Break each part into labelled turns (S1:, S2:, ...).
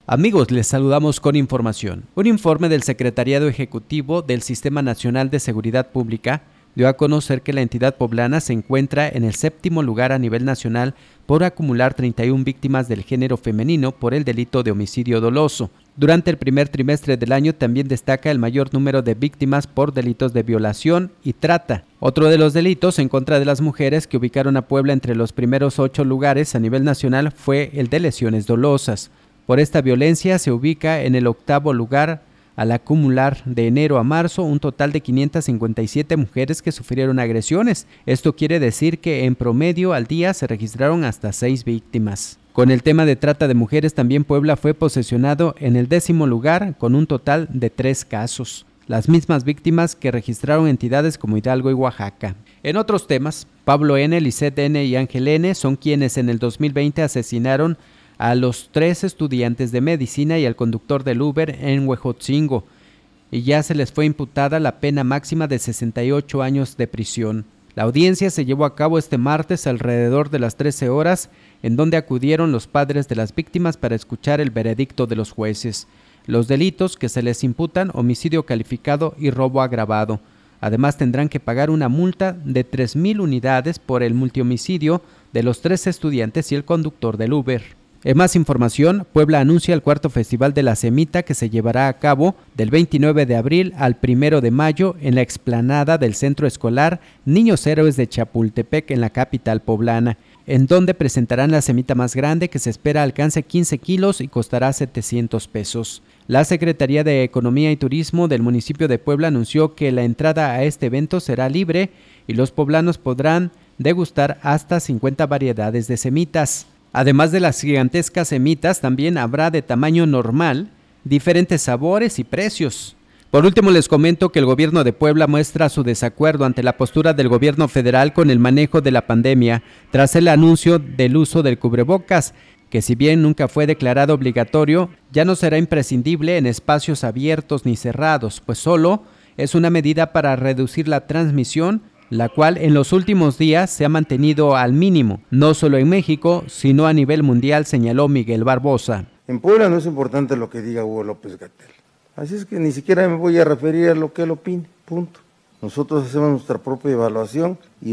S1: Amigos, les saludamos con información. Un informe del Secretariado Ejecutivo del Sistema Nacional de Seguridad Pública dio a conocer que la entidad poblana se encuentra en el 7º lugar a nivel nacional por acumular 31 víctimas del género femenino por el delito de homicidio doloso. Durante el primer trimestre del año también destaca el mayor número de víctimas por delitos de violación y trata. Otro de los delitos en contra de las mujeres que ubicaron a Puebla entre los primeros 8 lugares a nivel nacional fue el de lesiones dolosas. Por esta violencia se ubica en el 8º lugar al acumular de enero a marzo un total de 557 mujeres que sufrieron agresiones. Esto quiere decir que en promedio al día se registraron hasta 6 víctimas. Con el tema de trata de mujeres también Puebla fue posesionado en el 10º lugar con un total de 3 casos. Las mismas víctimas que registraron entidades como Hidalgo y Oaxaca. En otros temas, Pablo N., Lisette N. y Ángel N. son quienes en el 2020 asesinaron a los 3 estudiantes de medicina y al conductor del Uber en Huejotzingo, y ya se les fue imputada la pena máxima de 68 años de prisión. La audiencia se llevó a cabo este martes alrededor de las 13 horas, en donde acudieron los padres de las víctimas para escuchar el veredicto de los jueces. Los delitos que se les imputan: homicidio calificado y robo agravado. Además tendrán que pagar una multa de 3,000 unidades por el multihomicidio de los 3 estudiantes y el conductor del Uber. En más información, Puebla anuncia el 4º Festival de la Semita que se llevará a cabo del 29 de abril al 1 de mayo en la explanada del Centro Escolar Niños Héroes de Chapultepec en la capital poblana, en donde presentarán la semita más grande que se espera alcance 15 kilos y costará 700 pesos. La Secretaría de Economía y Turismo del municipio de Puebla anunció que la entrada a este evento será libre y los poblanos podrán degustar hasta 50 variedades de semitas. Además de las gigantescas semitas, también habrá de tamaño normal, diferentes sabores y precios. Por último, les comento que el gobierno de Puebla muestra su desacuerdo ante la postura del gobierno federal con el manejo de la pandemia, tras el anuncio del uso del cubrebocas, que si bien nunca fue declarado obligatorio, ya no será imprescindible en espacios abiertos ni cerrados, pues solo es una medida para reducir la transmisión, la cual en los últimos días se ha mantenido al mínimo, no solo en México, sino a nivel mundial, señaló Miguel Barbosa.
S2: En Puebla no es importante lo que diga Hugo López-Gatell, así es que ni siquiera me voy a referir a lo que él opine, punto. Nosotros hacemos nuestra propia evaluación y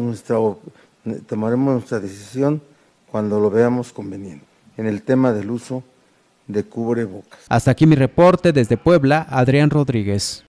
S2: tomaremos nuestra decisión cuando lo veamos conveniente, en el tema del uso de cubrebocas.
S1: Hasta aquí mi reporte desde Puebla, Adrián Rodríguez.